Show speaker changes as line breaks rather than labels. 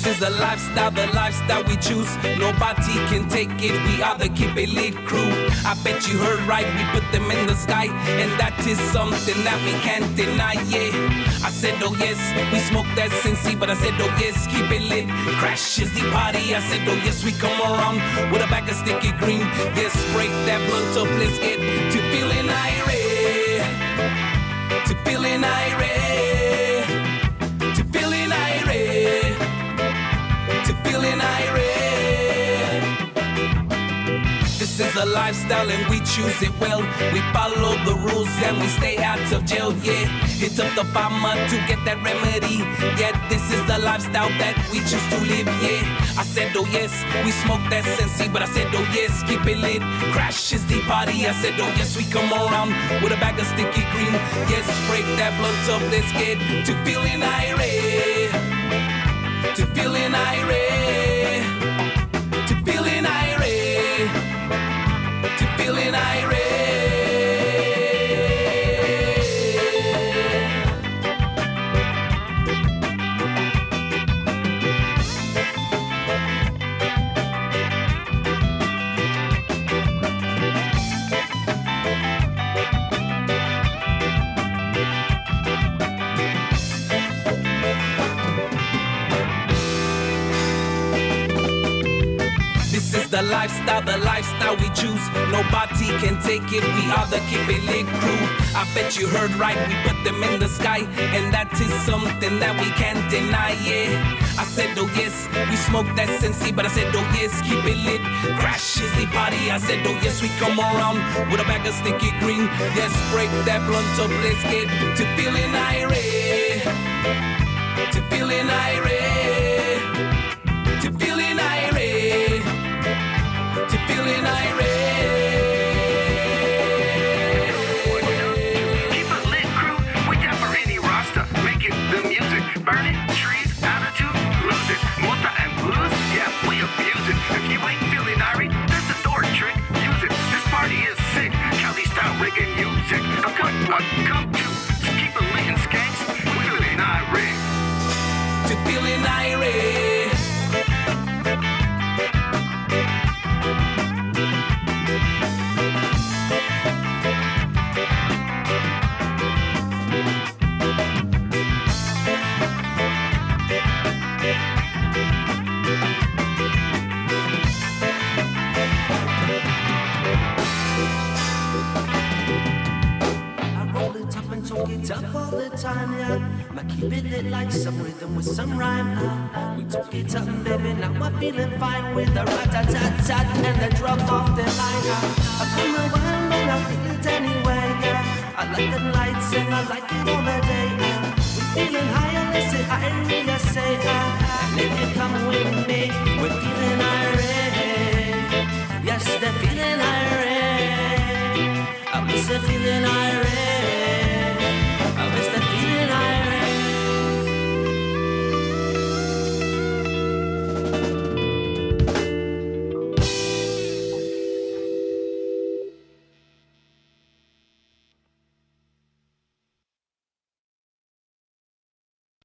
This is the lifestyle we choose. Nobody can take it, we are the Keep It Lit crew. I bet you heard right, we put them in the sky, and that is something that we can't deny, yeah. I said, oh yes, we smoke that Cincy, but I said, oh yes, keep it lit. Crash is the party, I said, oh yes, we come around with a bag of sticky green. Yes, break that blunt up, let's get to feeling irate. To feeling irate. To feeling irate. To feeling irate. This is a lifestyle and we choose it well. We follow the rules and we stay out of jail, yeah. Hit up the farmer to get that remedy. Yeah, this is the lifestyle that we choose to live, yeah. I said, oh yes, we smoke that Cincy, but I said, oh yes, keep it lit. Crash is the party, I said, oh yes, we come around with a bag of sticky green. Yes, break that blunt up, let's get to feeling irate. To feeling irate. To feeling irate. To feeling irate. This is the lifestyle we choose. Nobody can take it, we are the Keep It Lit crew. I bet you heard right, we put them in the sky, and that is something that we can't deny, yeah. I said, oh yes, we smoke that Cincy, but I said, oh yes, keep it lit. Crash is the party, I said, oh yes, we come around with a bag of sticky green. Yes, break that blunt up, let's get to feeling irate. To feeling irate. To feeling irate. To feeling irate.
Keep it lit, crew. We down for any roster. Make it the music. Burn it, trees, attitude, lose it. Multa and blues, yeah, we abuse it. If you ain't feeling irate, there's the door trick. Use it. This party is sick. Cali style reggae music. Come to keep it lit and skanks. We feeling irate.
To feeling irate.
Up all the time, yeah. I keep it lit like some rhythm with some rhyme. We took it up, baby. Now I'm feeling fine with the rat-tat-tat and the drum off the line. I come around and I feel it anyway, yeah. I like the lights and I like it all the day. We feeling higher, let's say I say, and if you come with me, we're feeling irate. Yes, they're feeling irate. I was feeling irate.